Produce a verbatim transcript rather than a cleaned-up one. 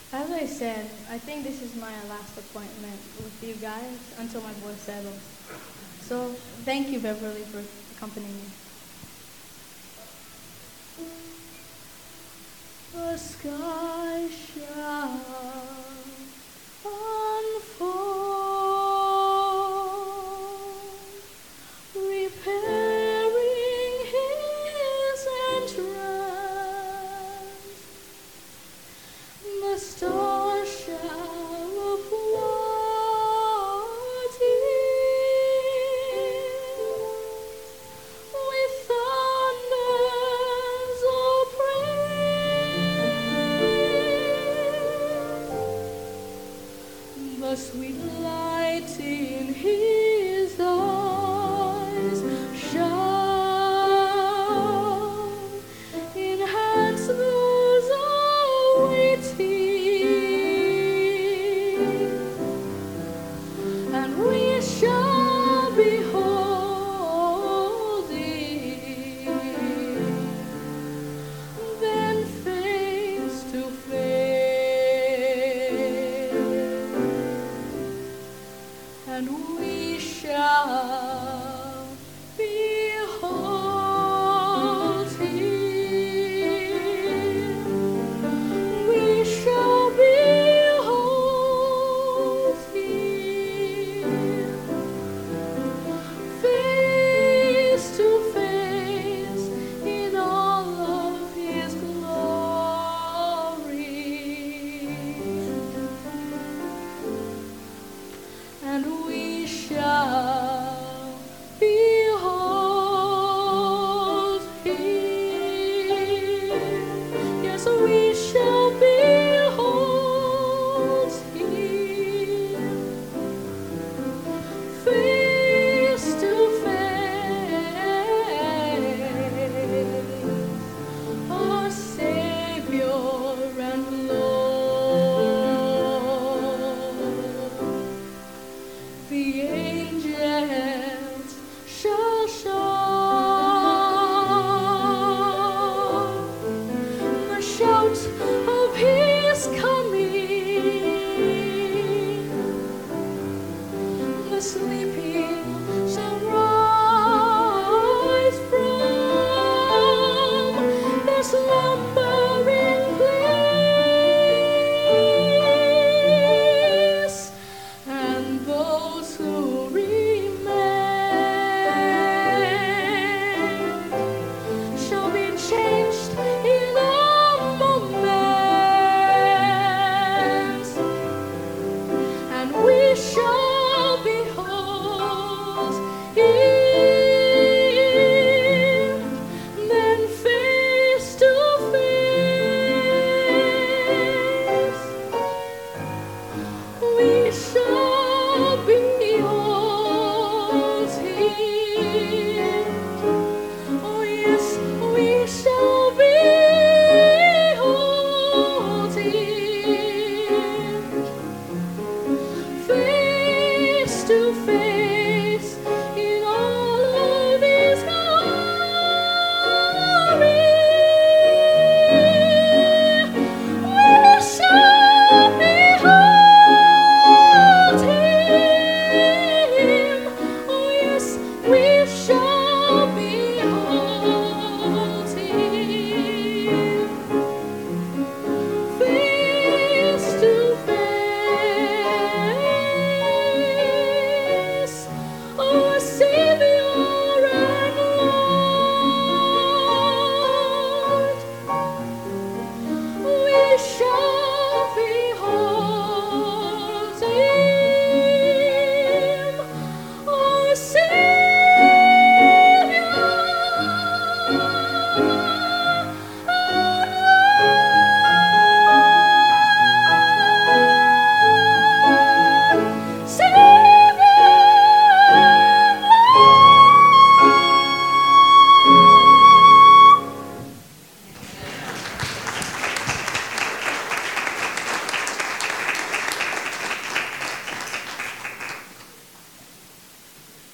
As I said, I think this is my last appointment with you guys until my voice settles. So thank you, Beverly, for accompanying me. The sky shall unfold, repairing his entrance. The stars shall applaud him with thunders of praise. The sweet light in his eyes shall enhance those awaiting, and we shall behold thee then face to face, and we shall behold him. We shall behold him face to face in all of his glory, and we shall behold him. Yes, we shall behold him face to face, our Savior and Lord.